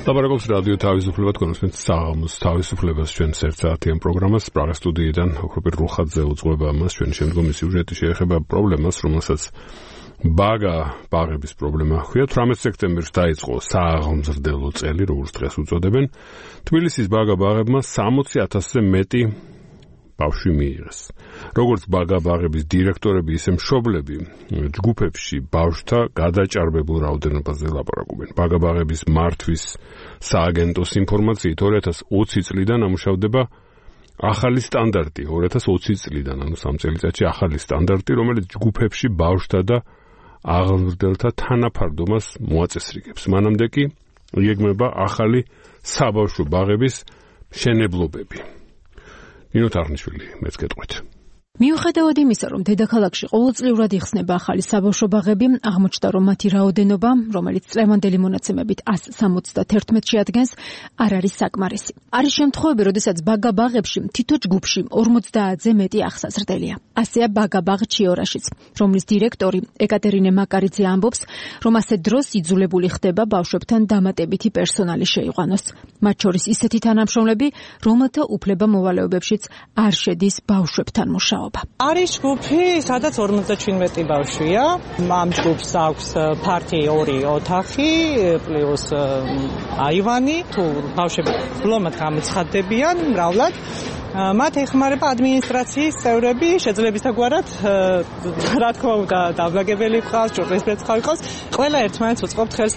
ლაპარაკობს რადიო თავისუფლება, თქვენს საღამოს თავისუფლებას ჩვენს ერთსაათიან პროგრამას პრაღის სტუდიიდან ოქროპირ რუხაძე უძღვება მას. ჩვენი შემდგომი სიუჟეტი შეეხება პრობლემას, რომელსაც ბაღების პრობლემა ჰქვია. 18 სექტემბერს დაიწყო სააღმზრდელო წელი, როგორც დღეს უწოდებენ. თბილისის ბაღებმა 60,000-ზე მეტი ბავშვი მიიღეს. როგორც ბაღების დირექტორები, ისე მშობლები ჯგუფებში ბავშვთა გადაჭარბებულ რაოდენობაზე ლაპარაკობენ. ბაღების მართვის სააგენტოს ინფორმაციით 2020 წლიდან ამუშავდება ახალი სტანდარტი, 2020 წლიდან, ანუ 3 წელიწადში ახალი სტანდარტი, რომელიც ჯგუფებში ბავშვთა და აღზრდელთა თანაფარდობას მოაწესრიგებს. მანამდე კი იეგმება ახალი საბავშვო ბაღების მშენებლობები. ნინო თარხნიშვილი, მეც გეტყვით. მიუხედავად იმისა, რომ დედაქალაქში ყოველწლიურად იხსნება ახალი საბავშვო ბაღები, აღმოჩნდა, რომ მათი რაოდენობა, რომელიც წლევანდელი მონაცემებით 171-ში ადგენს, არ არის საკმარისი. არის შემთხვევები, როდესაც ბაღებში თითო ჯგუფში 50-ზე მეტი აღსაზრდელია. ასეა ბაღ ჩიორაშიც, რომლის დირექტორი ეკატერინე მაკარიძე ამბობს, რომ ასე დროს იძულებული ხდება ბავშვებთან დამატებითი პერსონალი შეიყვანოს. მათ შორის ისეთი თანამშრომლები, რომელთა უფლება მოვალეობებშიც არ შედის ბავშვებთან მუშაობა. არის ჯგუფი, სადაც 57 ბავშვია. ამ ჯგუფს აქვს ფართი 2 ოთახი პლუს აივანი. თუ ბავშვები ბლომად გამოცხადდებიან მრავლად, მათ ეხმარება ადმინისტრაციის წევრები, შეძლებისთაგვარად, რა თქმა უნდა, დამლაგებელი ყავს, ჭურჭლის მეცხავი ყავს, ყველა ერთმანეთს უწყობთ ხელს.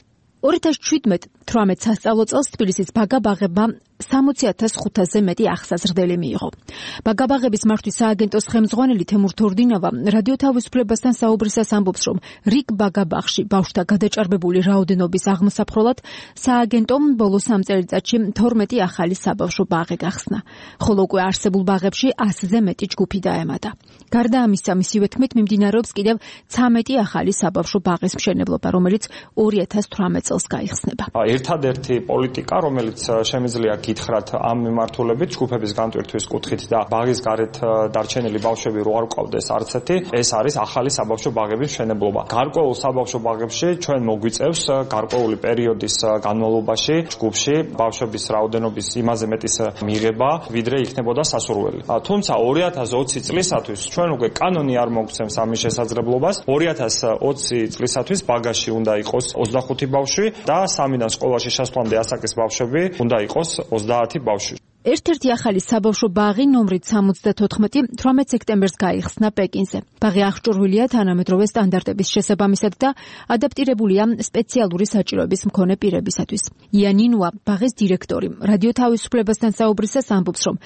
2017-18 სასწავლო წელს თბილისის ბაღებმა 60,500-ზე მეტი აღსაზრდელი მიიღო. ბაღების მართვის სააგენტოს ხელმძღვანელი თემურ თორდინავა რადიო თავისუფლებასთან საუბრისას ამბობს, რომ რიგ ბაღში ბავშვთა გადაჭარბებული რაოდენობის აღმოსაფხვრად სააგენტომ ბოლო 3 წელიწადში 12 ახალი საბავშვო ბაღი გახსნა, ხოლო უკვე არსებულ ბაღებში 100-ზე მეტი ჯგუფი დაემატა. გარდა ამისა, მისივე თქმით, მიმდინარეობს კიდევ 13 ახალი საბავშვო ბაღის მშენებლობა, რომელიც 2018 წელს გაიხსნება. ერთადერთი პოლიტიკა, რომელიც შემიძლია გითხრათ ამ მიმართულებით ჯგუფების განტვირთვის კუთხით და ბაღის გარეთ დარჩენილი ბავშვები რო არ ყავდეს არცეთი, ეს არის ახალი საბავშვო ბაღების მშენებლობა. გარკვეულ საბავშვო ბაღებში ჩვენ მოგვიწევს გარკვეული პერიოდის განმავლობაში ჯგუფში ბავშვების რაოდენობის იმაზე მეტის მიღება, ვიდრე იქნებოდა სასურველი. თუმცა 2020 წლისათვის ჩვენ უკვე კანონი არ მოგცემს ამის შესაძლებლობას. 2020 წლისათვის ბაღში უნდა იყოს 25 ბავშვი და 3-დან სკოლაში შესვლამდე ასაკის ბავშვები უნდა იყოს 30 ბავშვი. ერთ-ერთი ახალი საბავშვო ბაღი ნომრით 74 18 სექტემბერს გაიხსნა პეკინზე. ბაღი აღჭურვილია თანამედროვე სტანდარტების შესაბამისად და ადაპტირებულია სპეციალური საჭიროების მქონე პირებისათვის. იანინუა, ბაღის დირექტორი, რადიო თავისუფლებასთან საუბრისას ამბობს, რომ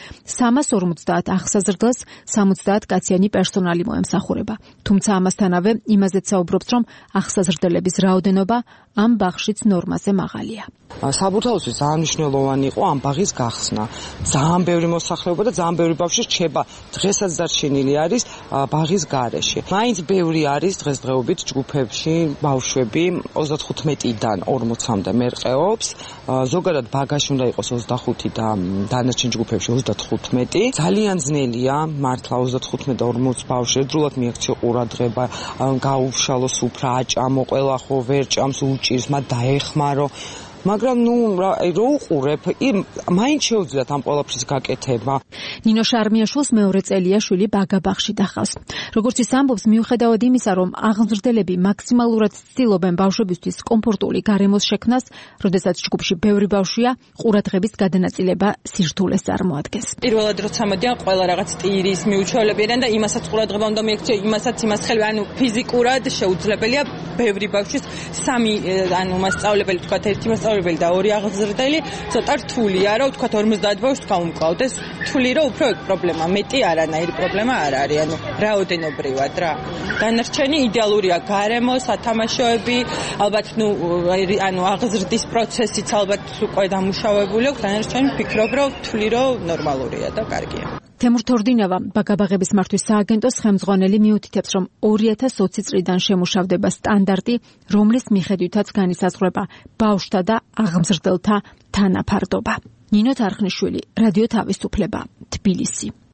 350 აღსაზრდელს 70 კაციანი პერსონალი მოემსახურება. თუმცა ამასთანავე იმაზეც საუბრობს, რომ აღსაზრდელების რაოდენობა ამ ბაღშიც ნორმაზე მაღალია. საბურთალოსთვის ძალიან მნიშვნელოვანი იყო ამ ბაღის გახსნა. ძალიან ბევრი მოსახლეობა და ძალიან ბევრი ბავშვი რჩება დღესაც დარჩენილი არის ბაღის გარეშე. მაინც ბევრი არის დღესდღეობით ჯგუფებში ბავშვები 35-დან 40-მდე მერყეობს. ზოგადად ბაღში უნდა იყოს 25 და დანარჩენ ჯგუფებში 35. ძალიან ძნელია მართლა 35 და 40 ბავშვი ერთდროულად მიექცე ყურადღება, გაუშალო სუფრა, აჭამო, ყველა ხო ვერ ჭამს, უჭირს, მათ დაეხმარო. მაგრამ რო უყურებ, მაინც შეუძლიათ ამ ყველაფრის გაკეთება. ნინო შარმიაშვილს მეორე წელია შვილი ბაღში დახავს. როგორც ის ამბობს, მიუხედავად იმისა, რომ აღზრდელები მაქსიმალურად ცდილობენ ბავშვებისთვის კომფორტული გარემოს შექმნას, როდესაც ჯგუფში ბევრი ბავშვია, ყურადღების გადანაწილება სირთულეს წარმოადგენს. პირველად როცა მოდიან, ყველა რაღაც ტირის მიუჩვეულებიან და იმასაც ყურადღება უნდა მიექცე, იმასაც იმას ხელი, ანუ ფიზიკურად შეუძლებელია ბევრი ბავშვის 3 მასწავლებელი, თქვა ერთი მასწავლებელი და 2 აღზრდელი, ცოტა რთულია, რომ თქვა 50 ბავშვს გავუმკლავდეს. რთული რომ უფრო პრობლემა, მეტი არანაირი პრობლემა არ არის, ანუ რაოდენობრივად რა. დანარჩენი იდეალურია გარემო, სათამაშოები, ალბათ აღზრდის პროცესიც ალბათ უკვე დამუშავებული აქვს, დანარჩენი ფიქრობ, რომ რთული რომ ნორმალურია და კარგია. თემურ თორდინავა, ბაღების მართვის სააგენტოს ხელმძღვანელი მიუთითებს, რომ 2020 წლიდან შემუშავდება სტანდარტი, რომლის მიხედვითაც განისაზღვრება ბავშვთა და აღმზრდელთა თანაფარდობა. ნინო თარხნიშვილი, რადიო თავისუფლება, თბილისი.